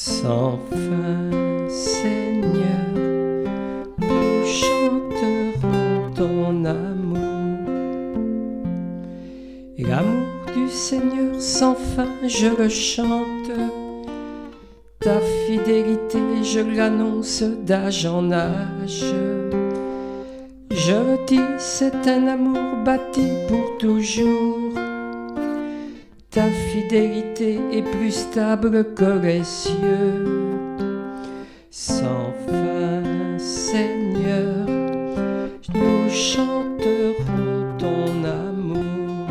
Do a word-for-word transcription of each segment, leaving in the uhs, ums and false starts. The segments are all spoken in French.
Sans fin, Seigneur, nous chanterons ton amour. Et l'amour du Seigneur sans fin, je le chante. Ta fidélité, je l'annonce d'âge en âge. Je le dis, c'est un amour bâti pour toujours. Ta fidélité est plus stable que les cieux. Sans fin, Seigneur, nous chanterons ton amour.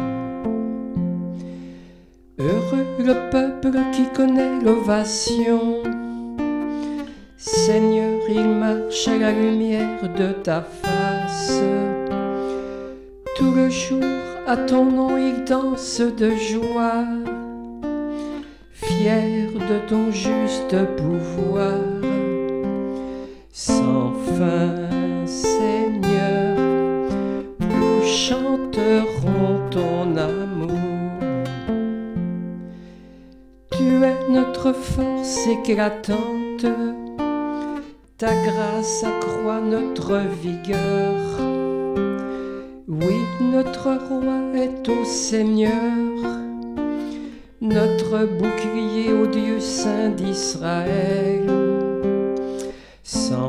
Heureux le peuple qui connaît l'ovation. Seigneur, il marche à la lumière de ta face. Tout le jour, à ton nom, il danse de joie, fier de ton juste pouvoir. Sans fin, Seigneur, nous chanterons ton amour. Tu es notre force éclatante, ta grâce accroît notre vigueur. Oui, notre roi est au Seigneur, notre bouclier au Dieu saint d'Israël. Sans